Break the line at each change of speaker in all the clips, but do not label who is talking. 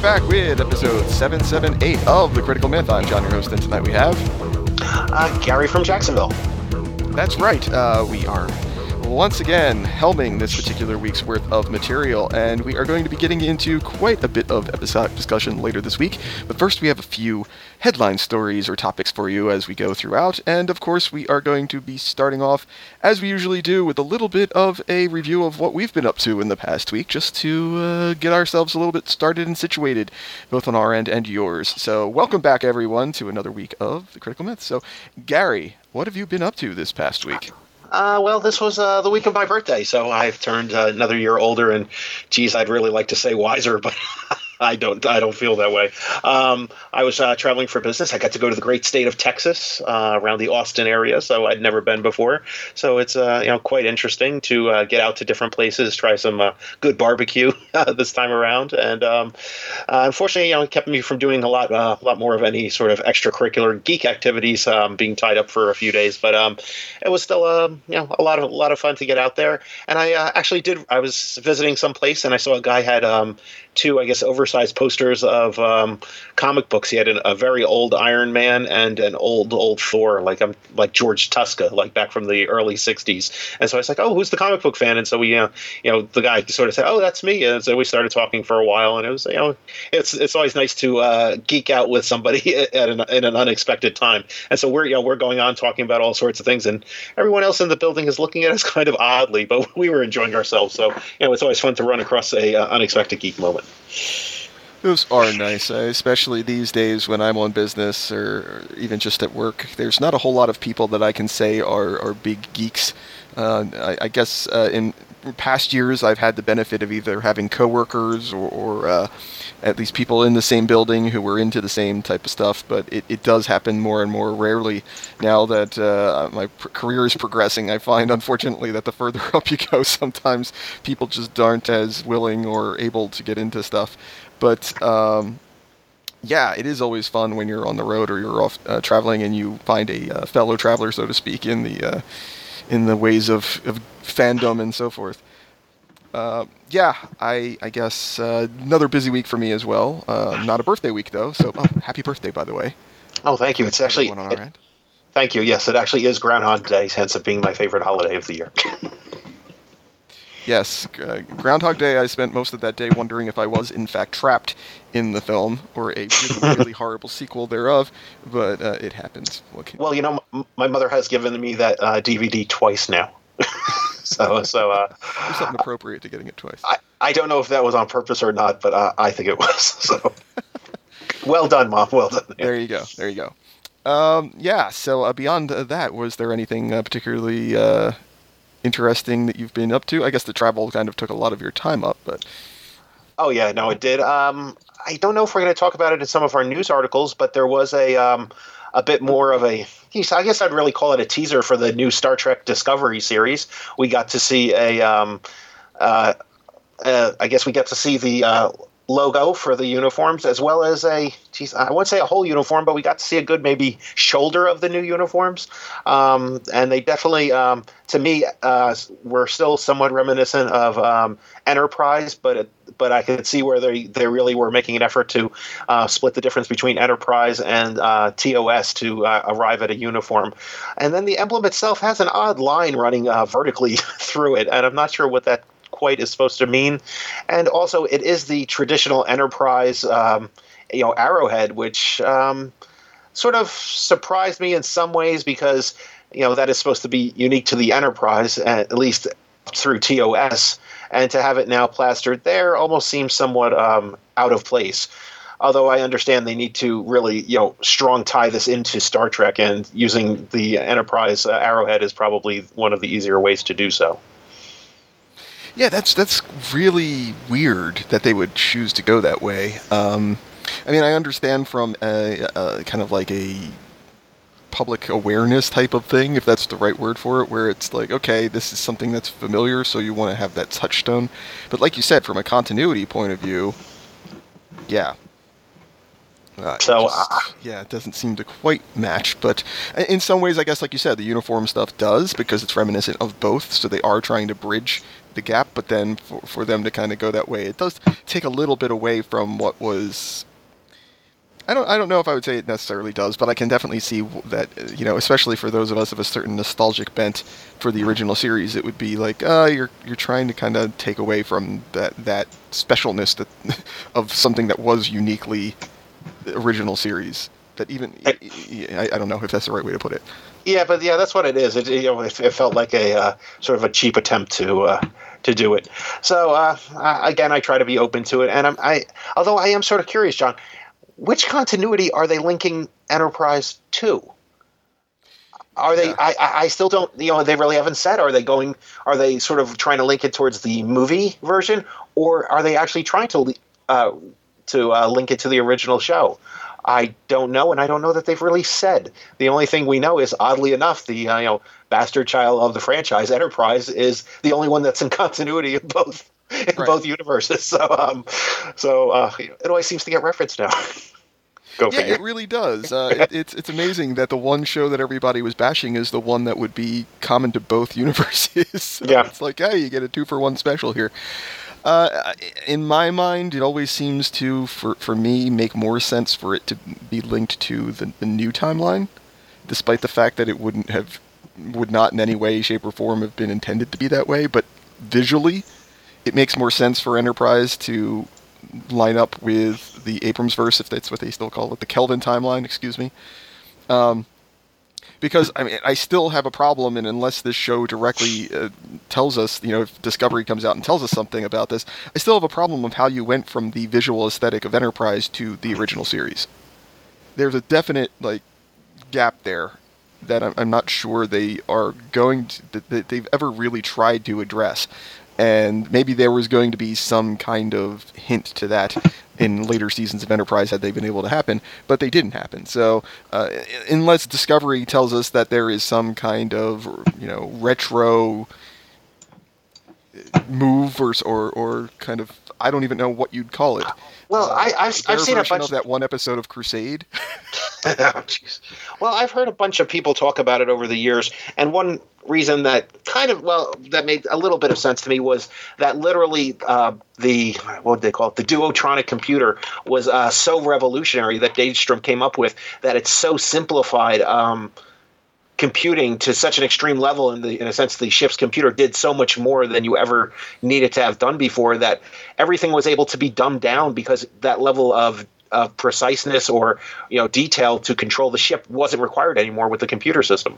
back with episode 778 of The Critical Myth. I'm John, your host, and tonight we have...
Gary from Jacksonville.
That's right. We are once again helming this particular week's worth of material, and we are going to be getting into quite a bit of episodic discussion later this week. But first, we have a few headline stories or topics for you as we go throughout, and of course, we are going to be starting off, as we usually do, with a little bit of a review of what we've been up to in the past week, just to get ourselves a little bit started and situated, both on our end and yours. So, welcome back, everyone, to another week of The Critical Myth. So, Gary, what have you been up to this past week?
Well, this was the week of my birthday, so I've turned another year older, and geez, I'd really like to say wiser, but I don't feel that way. I was traveling for business. I got to go to the great state of Texas, around the Austin area, so I'd never been before. So it's quite interesting to get out to different places, try some good barbecue this time around, and unfortunately, it kept me from doing a lot more of any sort of extracurricular geek activities, being tied up for a few days. But it was still a lot of fun to get out there. And I actually did. I was visiting some place, and I saw a guy had two, I guess, oversized posters of comic books. He had a very old Iron Man and an old Thor, like George Tuska, like back from the early '60s. And so I was like, "Oh, who's the comic book fan?" And so we, the guy sort of said, "Oh, that's me." And so we started talking for a while, and it was, it's always nice to geek out with somebody in an unexpected time. And so we're going on talking about all sorts of things, and everyone else in the building is looking at us kind of oddly, but we were enjoying ourselves. So it's always fun to run across a unexpected geek moment.
Those are nice, especially these days when I'm on business or even just at work. There's not a whole lot of people that I can say are big geeks. I guess in past years I've had the benefit of either having coworkers or at least people in the same building who were into the same type of stuff, but it does happen more and more rarely now that my career is progressing. I find, unfortunately, that the further up you go, sometimes people just aren't as willing or able to get into stuff. But yeah, it is always fun when you're on the road or you're off traveling and you find a fellow traveler, so to speak, in the ways of fandom and so forth. Yeah, I guess another busy week for me as well. Not a birthday week, though, so happy birthday, by the way.
Oh, thank you. It's actually... Thank you. Yes, it actually is Groundhog Day, hence it being my favorite holiday of the year.
Yes, Groundhog Day, I spent most of that day wondering if I was, in fact, trapped in the film, or a really, really horrible sequel thereof, but it happens.
Well, my mother has given me that DVD twice now. So
there's something appropriate to getting it twice.
I don't know if that was on purpose or not, but I think it was. So, well done, Mom. Well done.
There you go. Yeah. So beyond that, was there anything particularly interesting that you've been up to? I guess the travel kind of took a lot of your time up, but...
Oh, yeah, no, it did. I don't know if we're going to talk about it in some of our news articles, but there was a bit more of I guess I'd really call it a teaser for the new Star Trek Discovery series. We got to see I guess we got to see the logo for the uniforms, as well as I wouldn't say a whole uniform, but we got to see a good maybe shoulder of the new uniforms. And they definitely, to me, were still somewhat reminiscent of Enterprise, but I could see where they really were making an effort to split the difference between Enterprise and TOS to arrive at a uniform. And then the emblem itself has an odd line running vertically through it, and I'm not sure what that quite is supposed to mean. And also, it is the traditional Enterprise arrowhead, which sort of surprised me in some ways, because that is supposed to be unique to the Enterprise, at least through TOS, and to have it now plastered there almost seems somewhat out of place. Although I understand they need to really strong tie this into Star Trek, and using the Enterprise arrowhead is probably one of the easier ways to do so.
Yeah, that's really weird that they would choose to go that way. I mean, I understand from a kind of like a public awareness type of thing, if that's the right word for it, where it's like, okay, this is something that's familiar, so you want to have that touchstone. But like you said, from a continuity point of view, yeah,
So
it doesn't seem to quite match. But in some ways, I guess, like you said, the uniform stuff does because it's reminiscent of both. So they are trying to bridge the gap. But then for them to kind of go that way, it does take a little bit away from what was. I don't know if I would say it necessarily does, but I can definitely see that, especially for those of us of a certain nostalgic bent for the original series, it would be like, you're trying to kind of take away from that specialness of something that was uniquely original series. That even I don't know if that's the right way to put it.
Yeah, but that's what it is. It felt like a sort of a cheap attempt to do it. So again, I try to be open to it, and although I am sort of curious, John. Which continuity are they linking Enterprise to? Are they? I still don't. They really haven't said. Are they sort of trying to link it towards the movie version, or are they actually trying to link it to the original show? I don't know, and I don't know that they've really said. The only thing we know is, oddly enough, the bastard child of the franchise, Enterprise, is the only one that's in continuity in both. Both universes, so it always seems to get referenced now. Go figure.
It really does. It's amazing that the one show that everybody was bashing is the one that would be common to both universes. So it's like, hey, you get a 2-for-1 special here. In my mind, it always seems to, for me, make more sense for it to be linked to the new timeline, despite the fact that it would not in any way, shape, or form have been intended to be that way, but visually, it makes more sense for Enterprise to line up with the Abrams verse, if that's what they still call it, the Kelvin timeline, excuse me. Because, I still have a problem, and unless this show directly tells us, if Discovery comes out and tells us something about this, I still have a problem of how you went from the visual aesthetic of Enterprise to the original series. There's a definite, gap there that I'm not sure they are that they've ever really tried to address. And maybe there was going to be some kind of hint to that in later seasons of Enterprise had they been able to happen, but they didn't happen. So unless Discovery tells us that there is some kind of, retro move or kind of, I don't even know what you'd call it.
Well, I've seen a bunch
of that one episode of Crusade.
Oh, jeez. Well, I've heard a bunch of people talk about it over the years, and one reason that that made a little bit of sense to me was that literally what did they call it? The Duotronic computer was so revolutionary that Daystrom came up with that it's so simplified. Computing to such an extreme level, in a sense, the ship's computer did so much more than you ever needed to have done before, that everything was able to be dumbed down because that level of preciseness or detail to control the ship wasn't required anymore with the computer system.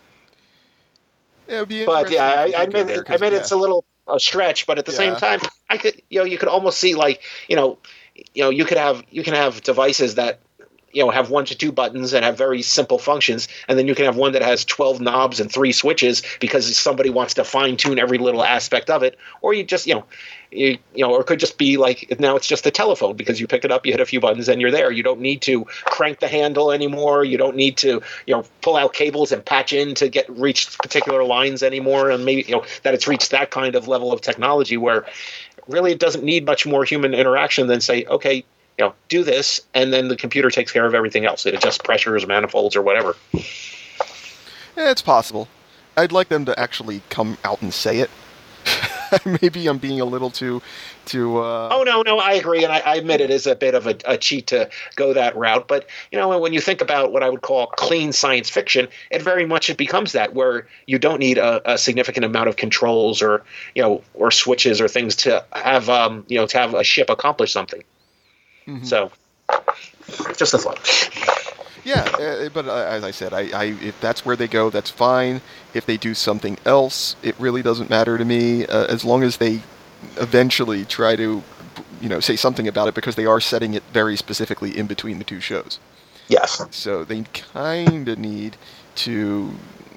Yeah,
but I admit it's a little a stretch, but at the same time, I could you could almost see you can have devices that have 1 to 2 buttons and have very simple functions, and then you can have one that has 12 knobs and 3 switches because somebody wants to fine tune every little aspect of it, or you just or it could just be like now it's just a telephone because you pick it up, you hit a few buttons, and you're there. You don't need to crank the handle anymore. You don't need to pull out cables and patch in to reach particular lines anymore, and maybe that it's reached that kind of level of technology where really it doesn't need much more human interaction than say, okay, do this, and then the computer takes care of everything else. It adjusts pressures, manifolds, or whatever.
Yeah, it's possible. I'd like them to actually come out and say it. Maybe I'm being a little too.
Oh no, I agree, and I admit it is a bit of a cheat to go that route. But when you think about what I would call clean science fiction, it very much becomes that, where you don't need a significant amount of controls or or switches or things to have to have a ship accomplish something. Mm-hmm. So, just a thought.
Yeah, but as I said, if that's where they go, that's fine. If they do something else, it really doesn't matter to me, as long as they eventually try to, say something about it, because they are setting it very specifically in between the two shows.
Yes.
So they kind of need to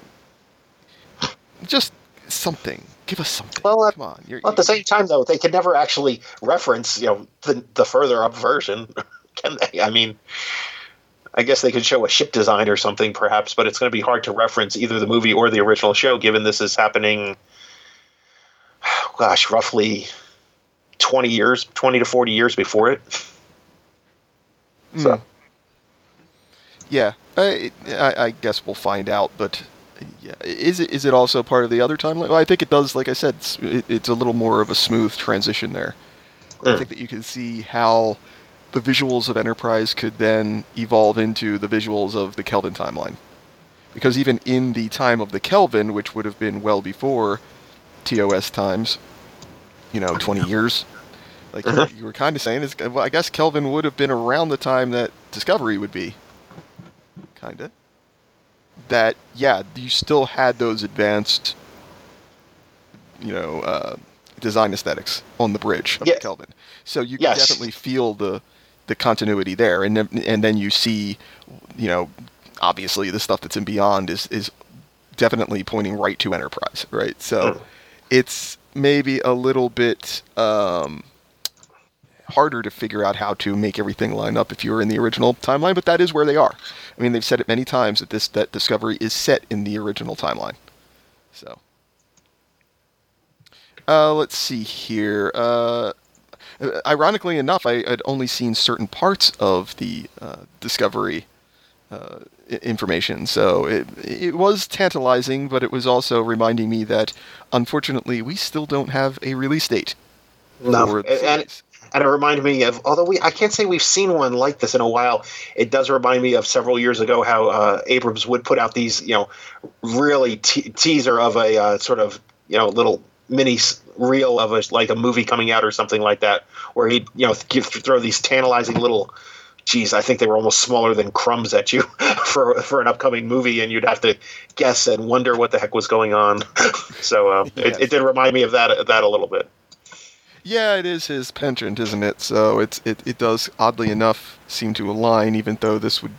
just something. Give us something.
Well,
come on.
At the same time, though, they could never actually reference, the further up version, can they? I mean, I guess they could show a ship design or something, perhaps, but it's going to be hard to reference either the movie or the original show, given this is happening, roughly 20 to 40 years before it. So,
Yeah, I guess we'll find out. But yeah, is it also part of the other timeline? Well, I think it does. Like I said, it's a little more of a smooth transition there. I
Mm.
think that you can see how the visuals of Enterprise could then evolve into the visuals of the Kelvin timeline. Because even in the time of the Kelvin, which would have been well before TOS times, 20 years, like
Mhm.
you were kind of saying, well, I guess Kelvin would have been around the time that Discovery would be, kind of. That, yeah, you still had those advanced, you know, uh, design aesthetics on the bridge of the
Yeah.
Kelvin. So you can
Yes.
definitely feel the continuity there, and then you see, you know, obviously the stuff that's in Beyond is definitely pointing right to Enterprise, right? So
Mm.
it's maybe a little bit harder to figure out how to make everything line up if you're in the original timeline, but that is where they are. I mean, they've said it many times that Discovery is set in the original timeline. So let's see here. Ironically enough, I had only seen certain parts of the Discovery information, so it was tantalizing, but it was also reminding me that unfortunately we still don't have a release date
No,
for the
and
series.
it reminded me of, although I can't say we've seen one like this in a while. It does remind me of several years ago how Abrams would put out these, really teaser of a sort of, little mini reel of like a movie coming out or something like that, where he'd, throw these tantalizing little. Geez, I think they were almost smaller than crumbs at you for an upcoming movie, and you'd have to guess and wonder what the heck was going on. So it
Yes.
did remind me of that a little bit.
Yeah, it is his penchant, isn't it? So it does oddly enough seem to align, even though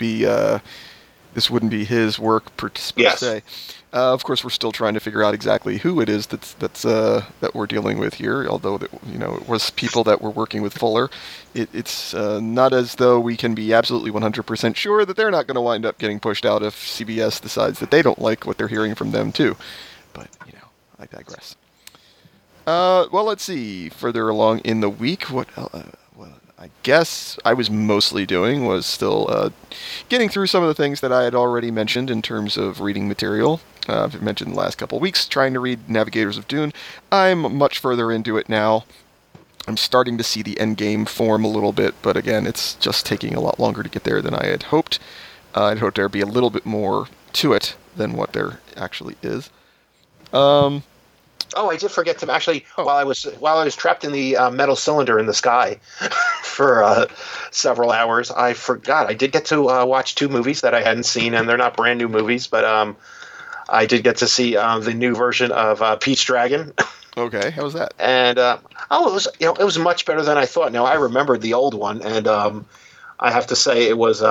this wouldn't be his work per
Yes.
se. Of course, we're still trying to figure out exactly who it is that we're dealing with here. Although it was people that were working with Fuller, it's not as though we can be absolutely 100% sure that they're not going to wind up getting pushed out if CBS decides that they don't like what they're hearing from them too. But I digress. Well, let's see. Further along in the week, what I guess I was mostly doing was still getting through some of the things that I had already mentioned in terms of reading material. I've mentioned the last couple of weeks trying to read Navigators of Dune. I'm much further into it now. I'm starting to see the end game form a little bit, but again, it's just taking a lot longer to get there than I had hoped. I'd hoped there'd be a little bit more to it than what there actually is. Um,
Oh, I did forget to actually
oh,
while I was trapped in the metal cylinder in the sky for several hours. I forgot I did get to watch two movies that I hadn't seen, and they're not brand new movies, but I did get to see the new version of Pete's Dragon,
okay. How was that?
and it was much better than I thought. Now I remembered the old one, and I have to say it was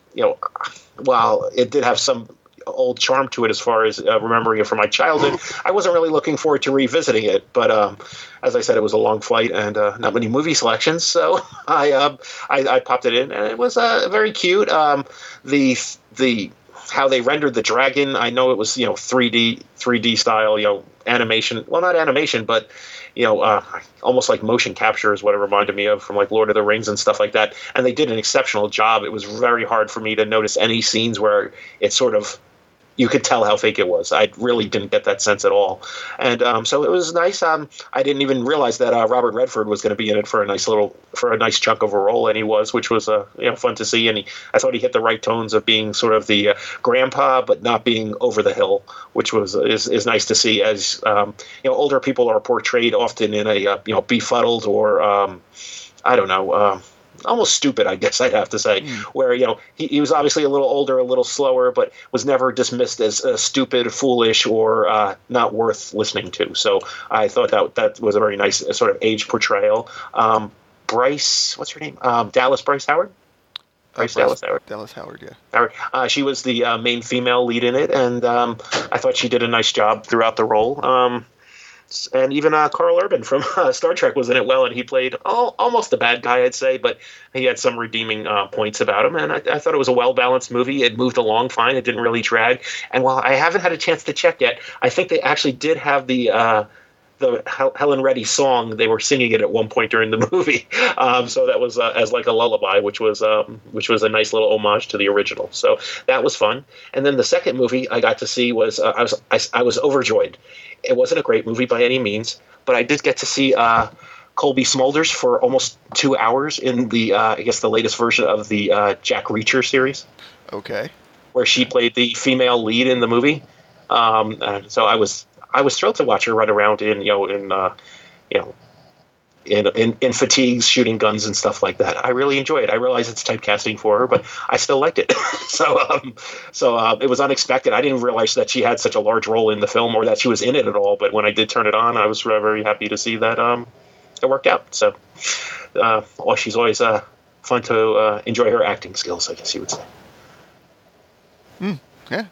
while it did have some old charm to it as far as remembering it from my childhood. I wasn't really looking forward to revisiting it, but as I said, it was a long flight and not many movie selections, so I popped it in, and it was very cute. The how they rendered the dragon, I know it was 3D style, animation. Well, not animation, but almost like motion capture is what it reminded me of from like Lord of the Rings and stuff like that. And they did an exceptional job. It was very hard for me to notice any scenes where it sort of you could tell how fake it was. I really didn't get that sense at all, and so it was nice. I didn't even realize that Robert Redford was going to be in it for a nice chunk of a role, and he was, which was fun to see. And I thought he hit the right tones of being sort of the grandpa, but not being over the hill, which is nice to see. As older people are portrayed often in a befuddled or I don't know. Almost stupid, I guess I'd have to say,
Hmm.
where he was obviously a little older, a little slower, but was never dismissed as stupid, foolish, or not worth listening to. So I thought that was a very nice sort of age portrayal. Bryce, what's her name? Dallas Bryce Howard. Bryce
Bryce
Dallas Howard.
Dallas Howard, yeah.
Howard. She was the main female lead in it, and I thought she did a nice job throughout the role. And even Carl Urban from Star Trek was in it well, and he played almost a bad guy, I'd say, but he had some redeeming points about him, and I thought it was a well-balanced movie. It moved along fine. It didn't really drag. And while I haven't had a chance to check yet, I think they actually did have the Helen Reddy song. They were singing it at one point during the movie, so that was as like a lullaby, which was a nice little homage to the original. So that was fun. And then the second movie I got to see was I was overjoyed. It wasn't a great movie by any means, but I did get to see Colby Smulders for almost 2 hours in the I guess the latest version of the Jack Reacher series.
Okay.
Where she played the female lead in the movie. And so I was thrilled to watch her run around in fatigues, shooting guns and stuff like that. I really enjoy it. I realize it's typecasting for her, but I still liked it. So it was unexpected. I didn't realize that she had such a large role in the film or that she was in it at all. But when I did turn it on, I was very happy to see that it worked out. So she's always fun to enjoy her acting skills, I guess you would say.
Yeah.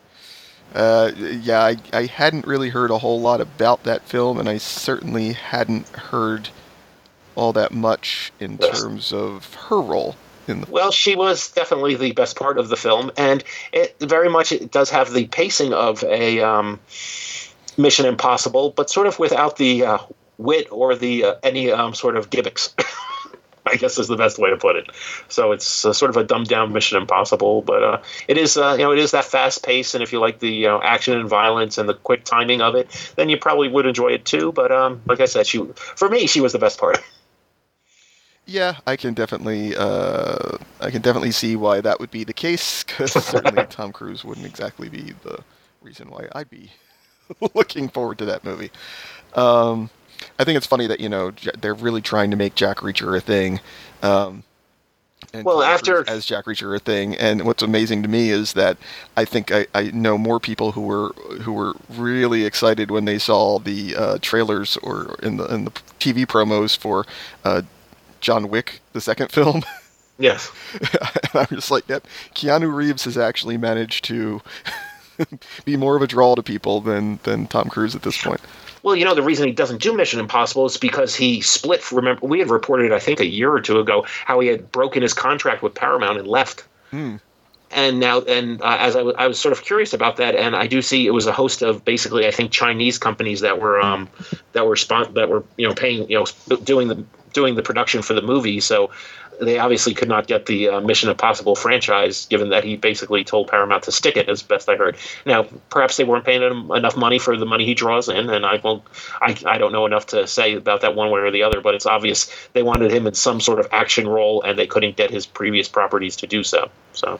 I hadn't really heard a whole lot about that film, and I certainly hadn't heard all that much in terms of her role in the film.
Well, she was definitely the best part of the film, and it does have the pacing of a Mission Impossible, but sort of without the wit or the any sort of gimmicks. I guess is the best way to put it. So it's sort of a dumbed down Mission Impossible, but it is that fast pace, and if you like the action and violence and the quick timing of it, then you probably would enjoy it too. But like I said, for me she was the best part.
Yeah, I can definitely see why that would be the case, because certainly Tom Cruise wouldn't exactly be the reason why I'd be looking forward to that movie. I think it's funny that they're really trying to make Jack Reacher a thing, and as Jack Reacher a thing. And what's amazing to me is that I think I know more people who were really excited when they saw the trailers or in the TV promos for John Wick, the second film.
Yes,
and I'm just like, yep, Keanu Reeves has actually managed to be more of a draw to people than Tom Cruise at this point.
Well, the reason he doesn't do Mission Impossible is because he split. Remember, we had reported, I think, a year or two ago how he had broken his contract with Paramount and left. And now, as I was sort of curious about that, and I do see it was a host of basically, I think, Chinese companies that were paying, doing the production for the movie. So they obviously could not get the Mission Impossible franchise, given that he basically told Paramount to stick it, as best I heard. Now, perhaps they weren't paying him enough money for the money he draws in, and I don't know enough to say about that one way or the other, but it's obvious they wanted him in some sort of action role, and they couldn't get his previous properties to do so. So,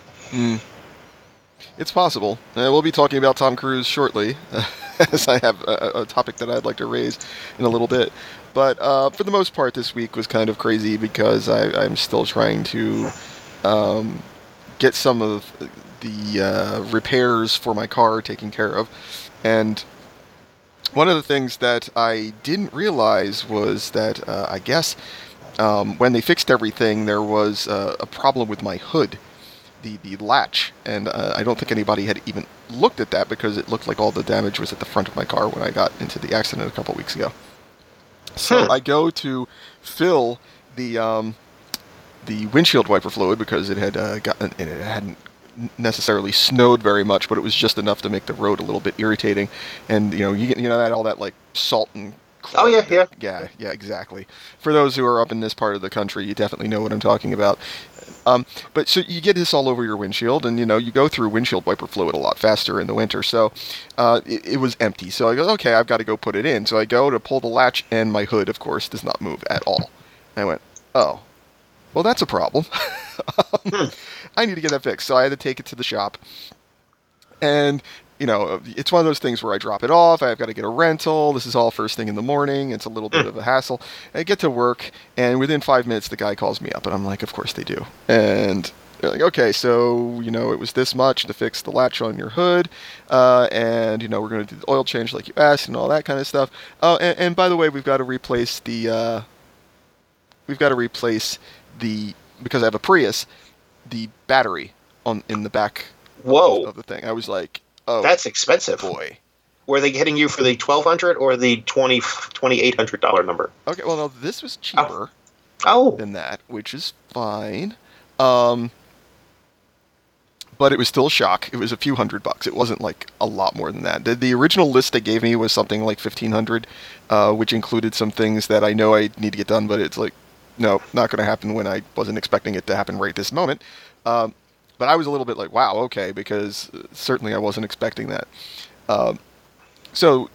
It's possible. We'll be talking about Tom Cruise shortly, as I have a topic that I'd like to raise in a little bit. But for the most part, this week was kind of crazy because I'm still trying to get some of the repairs for my car taken care of. And one of the things that I didn't realize was that I guess when they fixed everything, there was a problem with my hood, the latch. And I don't think anybody had even looked at that because it looked like all the damage was at the front of my car when I got into the accident a couple weeks ago. So I go to fill the windshield wiper fluid because it had it hadn't necessarily snowed very much, but it was just enough to make the road a little bit irritating. And you get that all that like salt and
oh yeah,
exactly. For those who are up in this part of the country, you definitely know what I'm talking about. But so you get this all over your windshield, and you go through windshield wiper fluid a lot faster in the winter. So it was empty. So I go, okay, I've got to go put it in. So I go to pull the latch, and my hood, of course, does not move at all. And I went, oh, well, that's a problem. I need to get that fixed. So I had to take it to the shop, and it's one of those things where I drop it off. I've got to get a rental. This is all first thing in the morning. It's a little bit of a hassle. I get to work, and within 5 minutes, the guy calls me up, and I'm like, of course they do. And they're like, okay, so, it was this much to fix the latch on your hood, and, we're going to do the oil change like you asked and all that kind of stuff. Oh, and by the way, we've got to replace the, because I have a Prius, the battery in the back of the thing. I was like, oh,
that's expensive.
Boy.
Were they getting you for the $1,200 or the $2,800 number?
Okay, well, no, this was cheaper
than
that, which is fine. but it was still a shock. It was a few $100. It wasn't like a lot more than that. The original list they gave me was something like 1,500, which included some things that I know I need to get done, but it's like, no, not going to happen when I wasn't expecting it to happen right this moment. But I was a little bit like, wow, okay, because certainly I wasn't expecting that. So,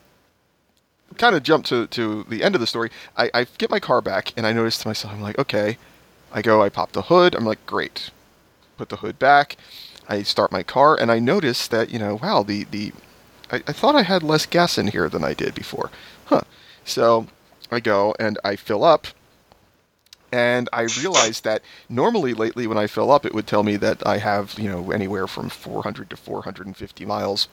kind of jump to the end of the story. I get my car back, and I notice to myself, I'm like, okay. I pop the hood. I'm like, great. Put the hood back. I start my car, and I notice that, wow, I thought I had less gas in here than I did before. Huh. So I go, and I fill up, and I realized that normally lately when I fill up, it would tell me that I have, anywhere from 400 to 450 miles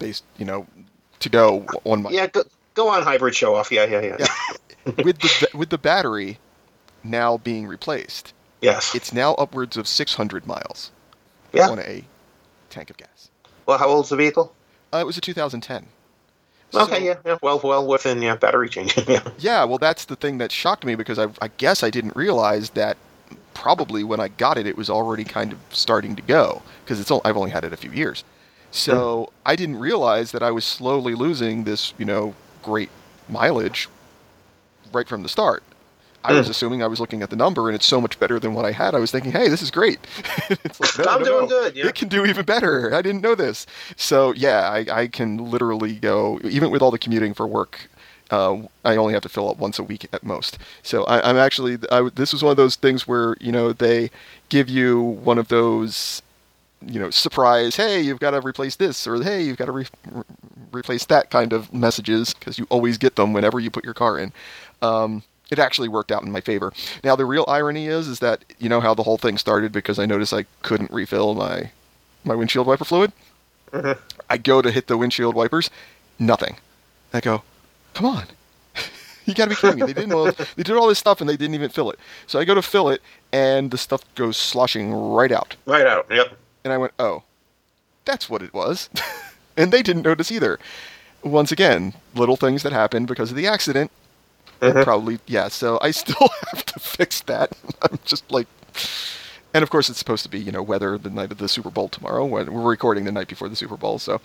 to go on my...
Yeah, go on, hybrid show off. Yeah.
With the battery now being replaced,
yes,
it's now upwards of 600 miles on a tank of gas.
Well, how old's the vehicle?
It was a 2010.
Okay, yeah. Well, within battery changing. Yeah.
Yeah, well, that's the thing that shocked me because I guess I didn't realize that probably when I got it, it was already kind of starting to go because I've only had it a few years. So I didn't realize that I was slowly losing this, great mileage right from the start. I was assuming I was looking at the number, and it's so much better than what I had. I was thinking, hey, this is great. It's like,
I'm doing good. Yeah.
It can do even better. I didn't know this. So, yeah, I can literally go, even with all the commuting for work, I only have to fill up once a week at most. So I'm actually, this was one of those things where, they give you one of those, surprise, hey, you've got to replace this, or hey, you've got to replace that kind of messages, because you always get them whenever you put your car in. It actually worked out in my favor. Now, the real irony is that, how the whole thing started because I noticed I couldn't refill my windshield wiper fluid? Mm-hmm. I go to hit the windshield wipers, nothing. I go, come on. You gotta be kidding me. They did all this stuff and they didn't even fill it. So I go to fill it and the stuff goes sloshing right out.
Right out, yep.
And I went, oh, that's what it was. And they didn't notice either. Once again, little things that happened because of the accident. Probably, yeah, so I still have to fix that. I'm just like... And of course it's supposed to be, weather the night of the Super Bowl tomorrow. We're recording the night before the Super Bowl, so...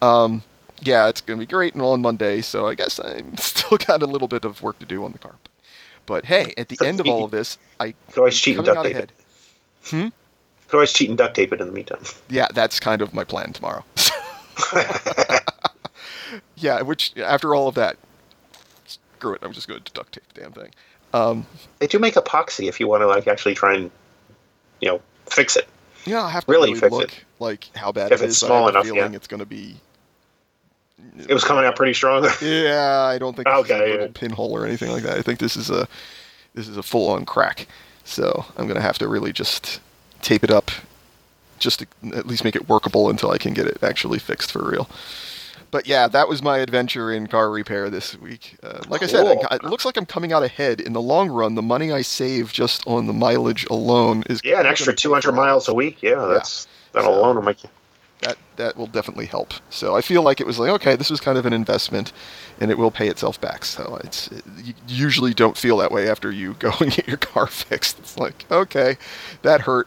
yeah, it's going to be great and all on Monday, so I guess I still got a little bit of work to do on the car. But hey, at the end of all of this, I...
Could always cheat and duct tape it.
Could
always cheat and duct tape it in the meantime.
Yeah, that's kind of my plan tomorrow. Yeah, which, after all of that... Screw it, I'm just going to duct tape the damn thing.
They do make epoxy if you want to actually try and, fix it.
Yeah, I have to
really
fix
look
it. Like how bad
if
it is.
It's small enough,
feeling it's going to be.
It was coming out pretty strong.
Yeah, I don't think this is a little
yeah.
pinhole or anything like that. I think this is a full-on crack. So I'm going to have to really just tape it up, just to at least make it workable until I can get it actually fixed for real. But yeah, that was my adventure in car repair this week. Like I said, it looks like I'm coming out ahead. In the long run, the money I save just on the mileage alone is...
Yeah, an extra 200 miles a week. Yeah, that alone will make you...
That will definitely help. So I feel like it was like, okay, this was kind of an investment, and it will pay itself back. So you usually don't feel that way after you go and get your car fixed. It's like, okay, that hurt.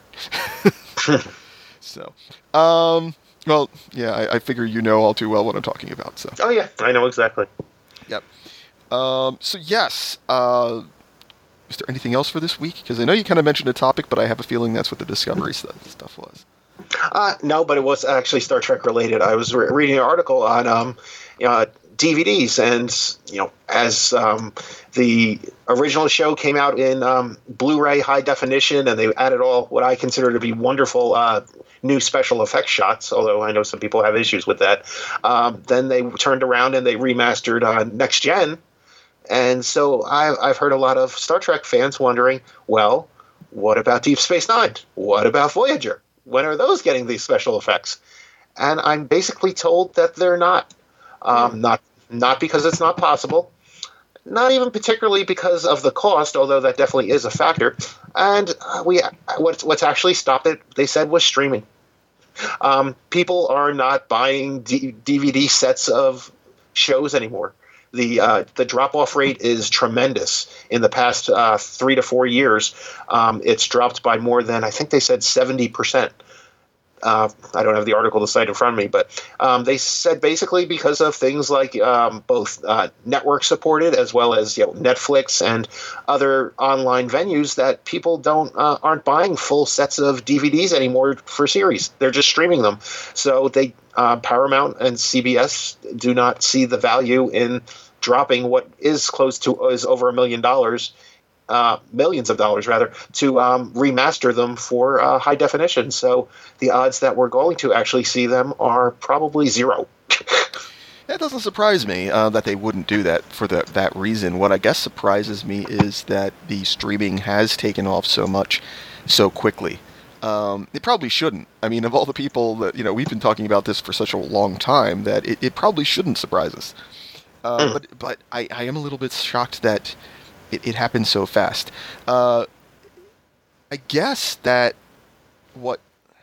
So, well, yeah, I figure you know all too well what I'm talking about. So.
Oh yeah, I know exactly.
Yep. So yes, is there anything else for this week? Because I know you kind of mentioned a topic, but I have a feeling that's what the Discovery stuff was.
No, but it was actually Star Trek related. I was reading an article on DVDs, and as the original show came out in Blu-ray high definition, and they added all what I consider to be wonderful new special effects shots, although I know some people have issues with that. Then they turned around and they remastered Next Gen, and so I've heard a lot of Star Trek fans wondering, well, what about Deep Space Nine? What about Voyager? When are those getting these special effects? And I'm basically told that they're not. Not because it's not possible, not even particularly because of the cost, although that definitely is a factor. And what's actually stopped it, they said, was streaming. People are not buying DVD sets of shows anymore. The drop-off rate is tremendous. In the past 3 to 4 years, it's dropped by more than, I think they said, 70%. I don't have the article to cite in front of me, but they said basically because of things like both network supported as well as Netflix and other online venues that people aren't buying full sets of DVDs anymore for series. They're just streaming them. So they Paramount and CBS do not see the value in dropping what is over $1 million, millions of dollars rather, to remaster them for high definition. So the odds that we're going to actually see them are probably zero.
That doesn't surprise me that they wouldn't do that for that reason. What I guess surprises me is that the streaming has taken off so much so quickly. It probably shouldn't. I mean, of all the people that, we've been talking about this for such a long time that it probably shouldn't surprise us. But I am a little bit shocked that it happened so fast. I guess that what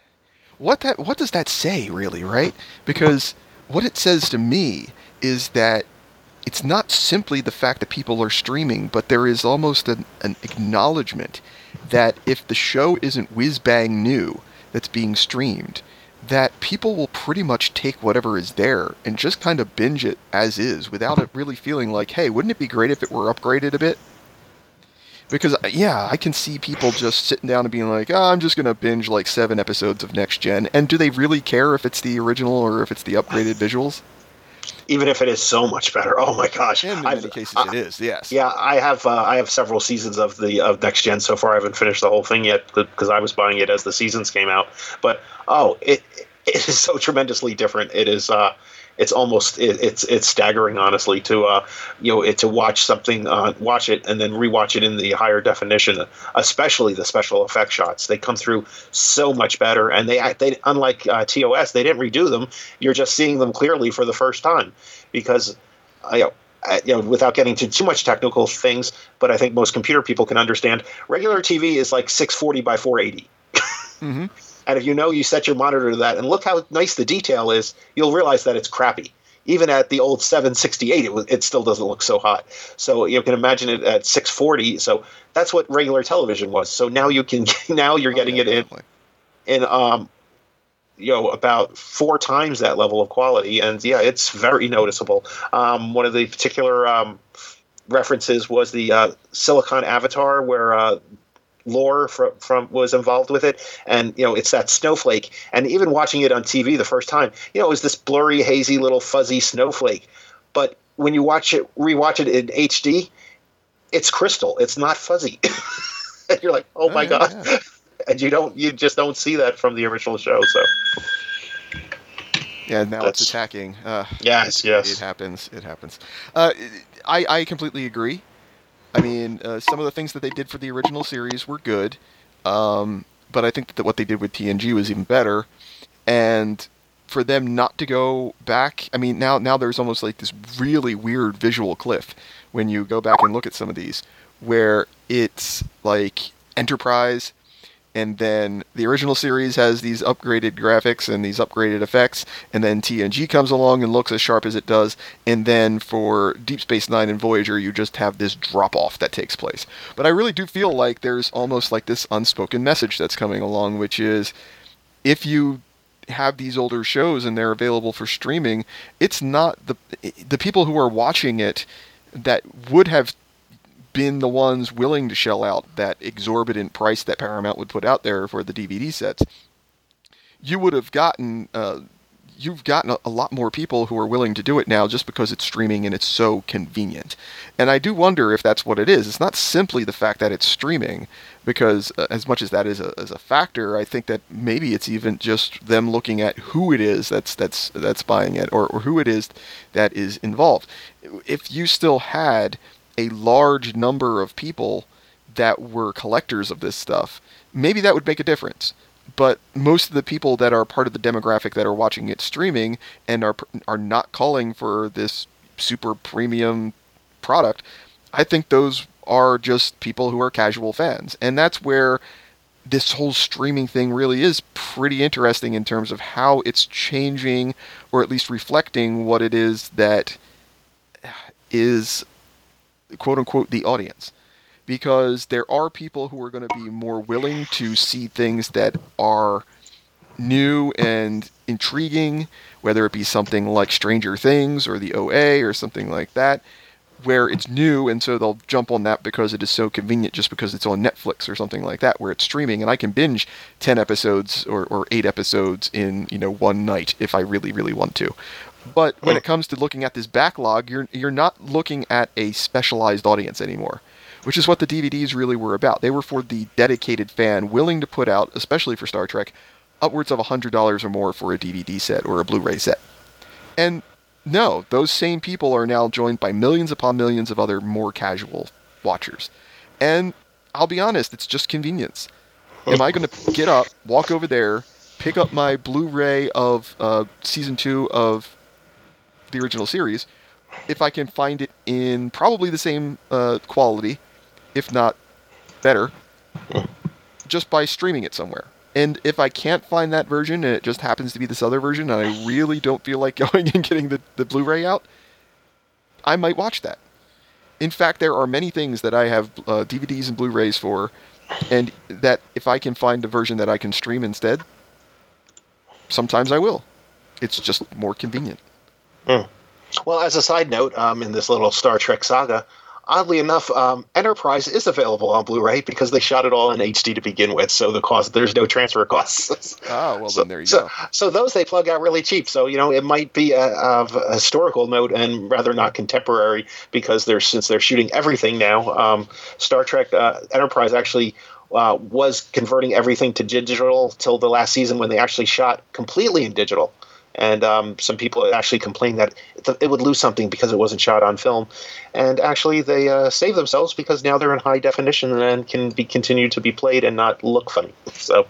does that say, really, right? Because what it says to me is that it's not simply the fact that people are streaming, but there is almost an acknowledgement that if the show isn't whiz-bang new that's being streamed, that people will pretty much take whatever is there and just kind of binge it as is without it really feeling like, hey, wouldn't it be great if it were upgraded a bit? Because, yeah, I can see people just sitting down and being like, I'm just going to binge like 7 episodes of Next Gen. And do they really care if it's the original or if it's the upgraded visuals?
Even if it is so much better. Oh my gosh!
And in many cases, it is. Yes.
Yeah, I have several seasons of Next Gen so far. I haven't finished the whole thing yet because I was buying it as the seasons came out. But it is so tremendously different. It is. It's almost it's staggering, honestly, to to watch something, watch it and then rewatch it in the higher definition, especially the special effect shots. They come through so much better, and they unlike TOS, they didn't redo them. You're just seeing them clearly for the first time, because without getting to too much technical things, but I think most computer people can understand. Regular TV is like 640 by 480. Mm-hmm. And if you set your monitor to that and look how nice the detail is, you'll realize that it's crappy. Even at the old 768, it still doesn't look so hot. So you can imagine it at 640. So that's what regular television was. So now you're getting it in about 4 times that level of quality. And yeah, it's very noticeable. One of the particular references was the Silicon Avatar, where Lore from was involved with it, and it's that snowflake. And even watching it on TV the first time, it was this blurry, hazy little fuzzy snowflake. But when you rewatch it in HD, it's crystal. It's not fuzzy. And you're like, oh my god! Yeah. And you just don't see that from the original show. So
yeah, now it's attacking.
Yes.
It happens. I completely agree. I mean, some of the things that they did for the original series were good, but I think that what they did with TNG was even better. And for them not to go back, I mean, now there's almost like this really weird visual cliff when you go back and look at some of these, where it's like Enterprise, and then the original series has these upgraded graphics and these upgraded effects, and then TNG comes along and looks as sharp as it does, and then for Deep Space Nine and Voyager, you just have this drop-off that takes place. But I really do feel like there's almost like this unspoken message that's coming along, which is, if you have these older shows and they're available for streaming, it's not the people who are watching it that would have been the ones willing to shell out that exorbitant price that Paramount would put out there for the DVD sets. You would have gotten you've gotten a lot more people who are willing to do it now just because it's streaming and it's so convenient. And I do wonder if that's what it is. It's not simply the fact that it's streaming, because as much as that is a factor, I think that maybe it's even just them looking at who it is that's buying it, or who it is that is involved. If you still had a large number of people that were collectors of this stuff, maybe that would make a difference. But most of the people that are part of the demographic that are watching it streaming and are not calling for this super premium product, I think those are just people who are casual fans. And that's where this whole streaming thing really is pretty interesting in terms of how it's changing, or at least reflecting what it is that is, quote unquote, the audience. Because there are people who are going to be more willing to see things that are new and intriguing, whether it be something like Stranger Things or the OA or something like that, where it's new and so they'll jump on that because it is so convenient just because it's on Netflix or something like that where it's streaming and I can binge 10 episodes or 8 episodes in, one night if I really, really want to. But when it comes to looking at this backlog, you're not looking at a specialized audience anymore, which is what the DVDs really were about. They were for the dedicated fan willing to put out, especially for Star Trek, upwards of $100 or more for a DVD set or a Blu-ray set. And no, those same people are now joined by millions upon millions of other more casual watchers. And I'll be honest, it's just convenience. Am I going to get up, walk over there, pick up my Blu-ray of Season 2 of the original series, if I can find it in probably the same quality, if not better, just by streaming it somewhere? And if I can't find that version and it just happens to be this other version and I really don't feel like going and getting the Blu-ray out, I might watch that. In fact, there are many things that I have DVDs and Blu-rays for, and that if I can find a version that I can stream instead, sometimes I will. It's just more convenient.
Well, as a side note, in this little Star Trek saga, oddly enough, Enterprise is available on Blu-ray because they shot it all in HD to begin with, so there's no transfer costs.
Oh, well, then there you go.
So those they plug out really cheap. So, it might be of a historical note and rather not contemporary because since they're shooting everything now, Star Trek Enterprise actually was converting everything to digital till the last season when they actually shot completely in digital. And some people actually complained that it would lose something because it wasn't shot on film. And actually, they saved themselves because now they're in high definition and can be continued to be played and not look funny. So,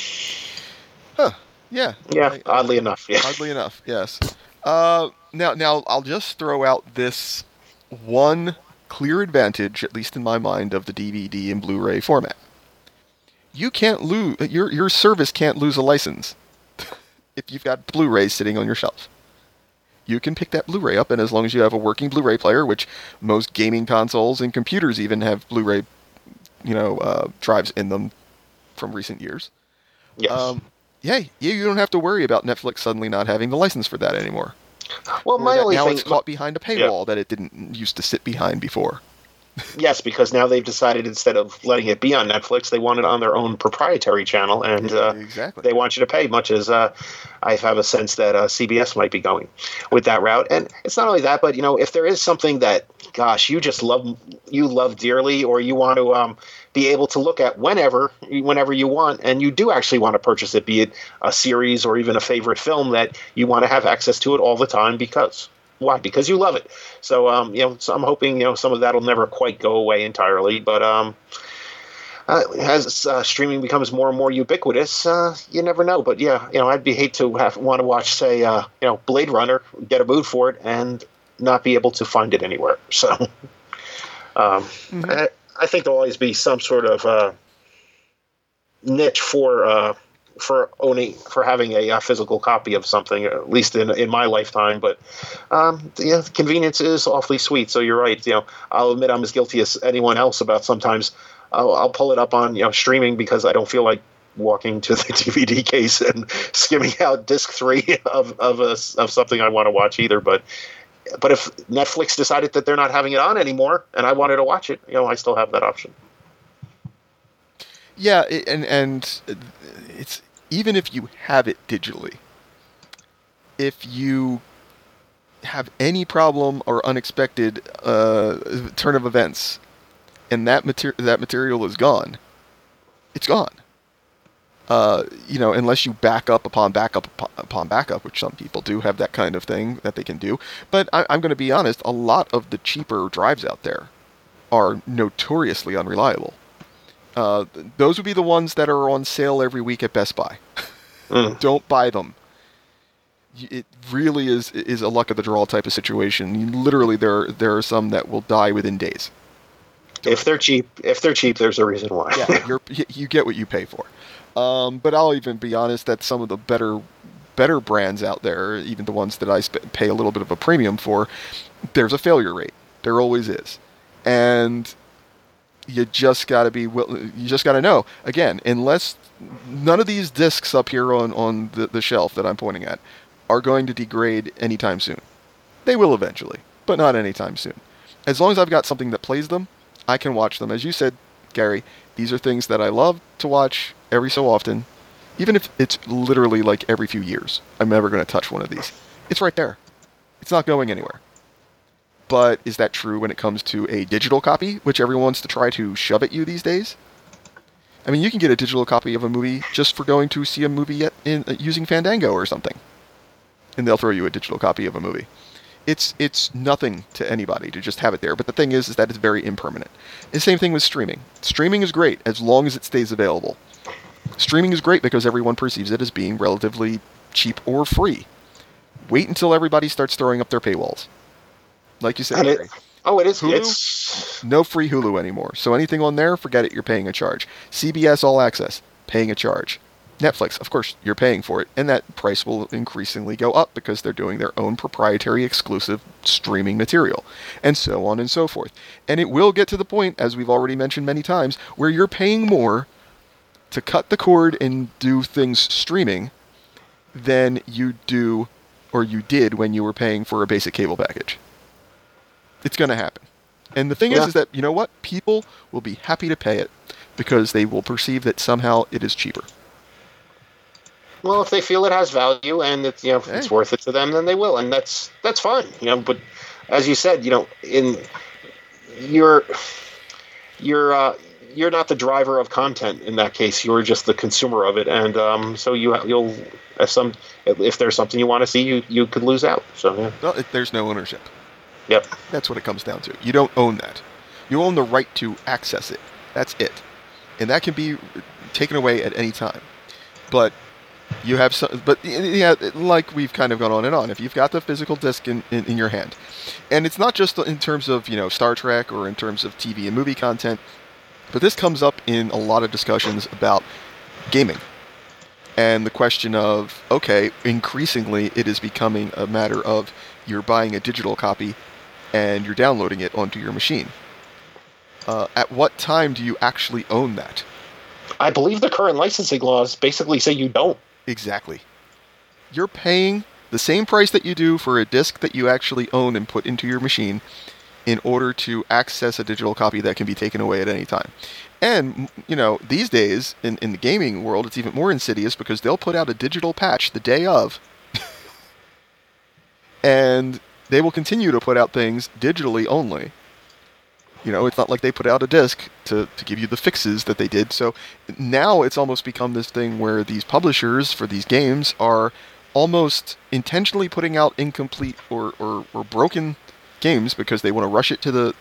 yeah,
oddly enough, yeah.
Oddly enough, yes. Now I'll just throw out this one clear advantage, at least in my mind, of the DVD and Blu-ray format. You can't lose your service can't lose a license. If you've got Blu-rays sitting on your shelf, you can pick that Blu-ray up, and as long as you have a working Blu-ray player, which most gaming consoles and computers even have Blu-ray, drives in them from recent years.
Yes.
You don't have to worry about Netflix suddenly not having the license for that anymore.
Well, my only
now
thing,
it's caught behind a paywall that it didn't used to sit behind before.
Yes, because now they've decided instead of letting it be on Netflix, they want it on their own proprietary channel, and
exactly.
They want you to pay, much as I have a sense that CBS might be going with that route. And it's not only that, but if there is something that, gosh, you just love dearly, or you want to be able to look at whenever you want, and you do actually want to purchase it, be it a series or even a favorite film, that you want to have access to it all the time because. Why? Because you love it. So, so I'm hoping, some of that will never quite go away entirely. But as streaming becomes more and more ubiquitous, you never know. But yeah, I'd hate to want to watch, say, Blade Runner, get a mood for it, and not be able to find it anywhere. So, I think there'll always be some sort of niche for having a physical copy of something, at least in my lifetime. But convenience is awfully sweet. So you're right. I'll admit I'm as guilty as anyone else about sometimes I'll pull it up on streaming because I don't feel like walking to the DVD case and skimming out disc 3 of something I want to watch either. But if Netflix decided that they're not having it on anymore and I wanted to watch it, I still have that option.
Yeah, and it's even if you have it digitally, if you have any problem or unexpected turn of events, and that material is gone, it's gone. Unless you back up upon backup, which some people do have that kind of thing that they can do. But I'm going to be honest, a lot of the cheaper drives out there are notoriously unreliable. Those would be the ones that are on sale every week at Best Buy. Don't buy them. It really is a luck of the draw type of situation. Literally, there are some that will die within days.
If they're cheap, there's a reason why.
Yeah, you get what you pay for. But I'll even be honest that some of the better brands out there, even the ones that I pay a little bit of a premium for, there's a failure rate. There always is. And You just got to you just got to know. Again, unless none of these discs up here on the shelf that I'm pointing at are going to degrade anytime soon. They will eventually, but not anytime soon. As long as I've got something that plays them, I can watch them. As you said, Gary, these are things that I love to watch every so often, even if it's literally like every few years. I'm never going to touch one of these. It's right there. It's not going anywhere. But is that true when it comes to a digital copy, which everyone wants to try to shove at you these days? I mean, you can get a digital copy of a movie just for going to see a movie using Fandango or something, and they'll throw you a digital copy of a movie. It's nothing to anybody to just have it there. But the thing is that it's very impermanent. The same thing with streaming. Streaming is great as long as it stays available. Streaming is great because everyone perceives it as being relatively cheap or free. Wait until everybody starts throwing up their paywalls. Like you said, Gary.
It is.
Hulu,
It's
no free Hulu anymore. So anything on there, forget it, you're paying a charge. CBS All Access, paying a charge. Netflix, of course, you're paying for it, and that price will increasingly go up because they're doing their own proprietary exclusive streaming material, and so on and so forth. And it will get to the point, as we've already mentioned many times, where you're paying more to cut the cord and do things streaming than you do or you did when you were paying for a basic cable package. It's going to happen. And the thing is that, you know what? People will be happy to pay it because they will perceive that somehow it is cheaper.
Well, if they feel it has value and it's it's worth it to them, then they will, and that's fine. But as you said, you're not the driver of content in that case. You're just the consumer of it, and so you'll if there's something you want to see, you could lose out. So yeah.
Well, there's no ownership.
Yep.
That's what it comes down to. You don't own that. You own the right to access it. That's it, and that can be taken away at any time. But you have some, but yeah, like we've kind of gone on and on. If you've got the physical disc in your hand, and it's not just in terms of Star Trek or in terms of TV and movie content, but this comes up in a lot of discussions about gaming, and the question of increasingly it is becoming a matter of you're buying a digital copy and you're downloading it onto your machine. At what time do you actually own that?
I believe the current licensing laws basically say you don't.
Exactly. You're paying the same price that you do for a disc that you actually own and put into your machine in order to access a digital copy that can be taken away at any time. And, these days, in the gaming world, it's even more insidious because they'll put out a digital patch the day of, and they will continue to put out things digitally only. It's not like they put out a disc to give you the fixes that they did. So now it's almost become this thing where these publishers for these games are almost intentionally putting out incomplete or broken games because they want to rush it to the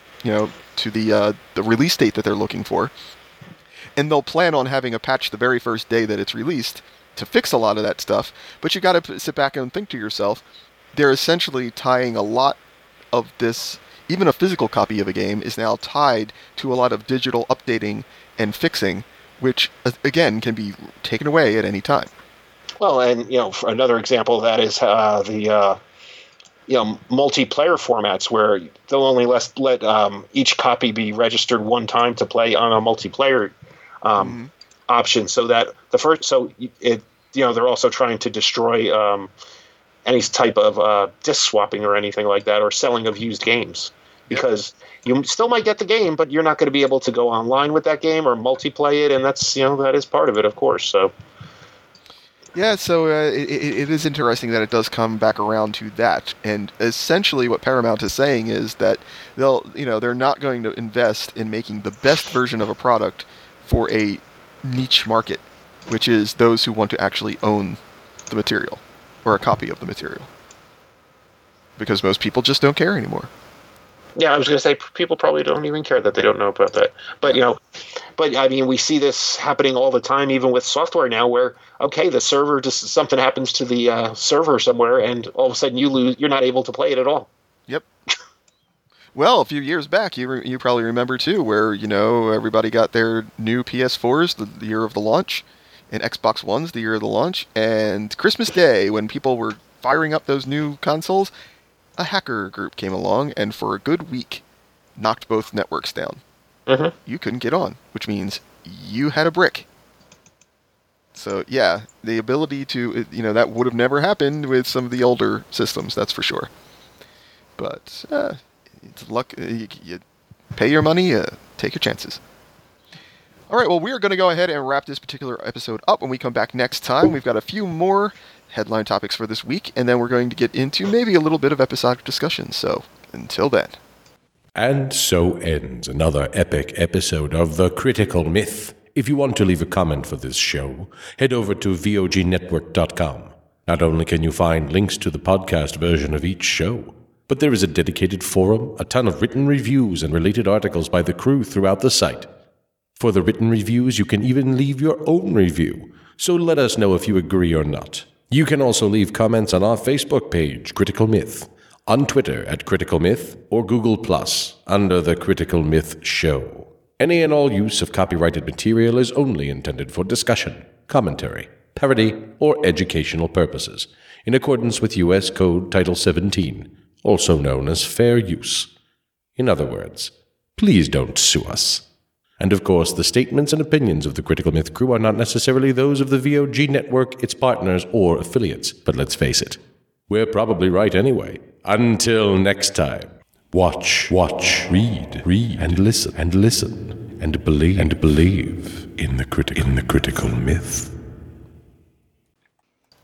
release date that they're looking for. And they'll plan on having a patch the very first day that it's released to fix a lot of that stuff. But you got to sit back and think to yourself, they're essentially tying a lot of this. Even a physical copy of a game is now tied to a lot of digital updating and fixing, which, again, can be taken away at any time.
Well, and, for another example of that is the multiplayer formats where they'll only let each copy be registered one time to play on a multiplayer option, so that they're also trying to destroy any type of disc swapping or anything like that, or selling of used games. Because you still might get the game, but you're not going to be able to go online with that game or multiplayer it, and that's that is part of it, of course. So
yeah, so it is interesting that it does come back around to that, and essentially what Paramount is saying is that they're not going to invest in making the best version of a product for a niche market, which is those who want to actually own the material or a copy of the material, because most people just don't care anymore.
Yeah, I was going to say people probably don't even care that they don't know about that. But I mean, we see this happening all the time, even with software now, where the server something happens to the server somewhere, and all of a sudden you're not able to play it at all.
Yep. Well, a few years back, you probably remember too, where everybody got their new PS4s the year of the launch, and Xbox Ones the year of the launch, and Christmas Day when people were firing up those new consoles, a hacker group came along and for a good week knocked both networks down. you couldn't get on, which means you had a brick. So yeah, the ability to, that would have never happened with some of the older systems, that's for sure. But it's luck. You pay your money, take your chances. All right, well, we are going to go ahead and wrap this particular episode up. When we come back next time, we've got a few more headline topics for this week, and then we're going to get into maybe a little bit of episodic discussion. So until then.
And so ends another epic episode of The Critical Myth. If you want to leave a comment for this show, head over to vognetwork.com. Not only can you find links to the podcast version of each show, but there is a dedicated forum, a ton of written reviews, and related articles by the crew throughout the site. For the written reviews, you can even leave your own review, so let us know if you agree or not. You can also leave comments on our Facebook page, Critical Myth, on Twitter at Critical Myth, or Google+, under The Critical Myth Show. Any and all use of copyrighted material is only intended for discussion, commentary, parody, or educational purposes, in accordance with U.S. Code Title 17, also known as fair use. In other words, please don't sue us. And of course, the statements and opinions of the Critical Myth crew are not necessarily those of the VOG network, its partners, or affiliates. But let's face it, we're probably right anyway. Until next time, watch, read, and listen, and believe in the critical myth.